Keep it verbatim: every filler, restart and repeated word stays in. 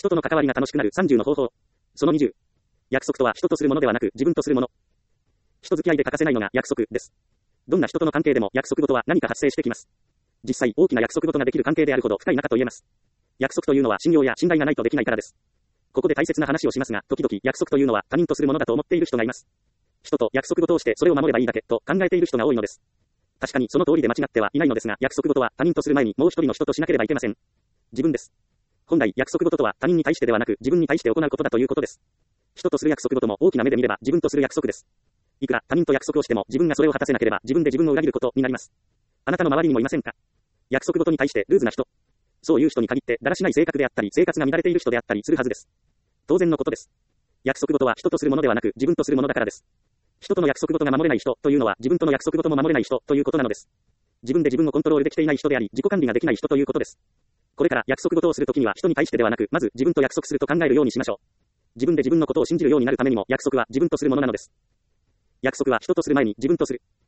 人との関わりが楽しくなるさんじゅうの方法。そのにじゅう。約束とは人とするものではなく自分とするもの。人付き合いで欠かせないのが約束です。どんな人との関係でも約束事は何か発生してきます。実際大きな約束事ができる関係であるほど深い仲と言えます。約束というのは信用や信頼がないとできないからです。ここで大切な話をしますが、時々約束というのは他人とするものだと思っている人がいます。人と約束事をしてそれを守ればいいだけと考えている人が多いのです。確かにその通りで間違ってはいないのですが、約束事は他人とする前にもう一人の人としなければいけません。自分です。本来約束事とは他人に対してではなく自分に対して行うことだということです。人とする約束事も大きな目で見れば自分とする約束です。いくら他人と約束をしても自分がそれを果たせなければ自分で自分を裏切ることになります。あなたの周りにもいませんか？約束事に対してルーズな人。そういう人に限ってだらしない性格であったり生活が乱れている人であったりするはずです。当然のことです。約束事は人とするものではなく自分とするものだからです。人との約束事が守れない人というのは自分との約束事も守れない人ということなのです。自分で自分をコントロールできていない人であり自己管理ができない人ということです。これから約束事をするときには人に対してではなくまず自分と約束すると考えるようにしましょう。自分で自分のことを信じるようになるためにも約束は自分とするものなのです。約束は人とする前に自分とする。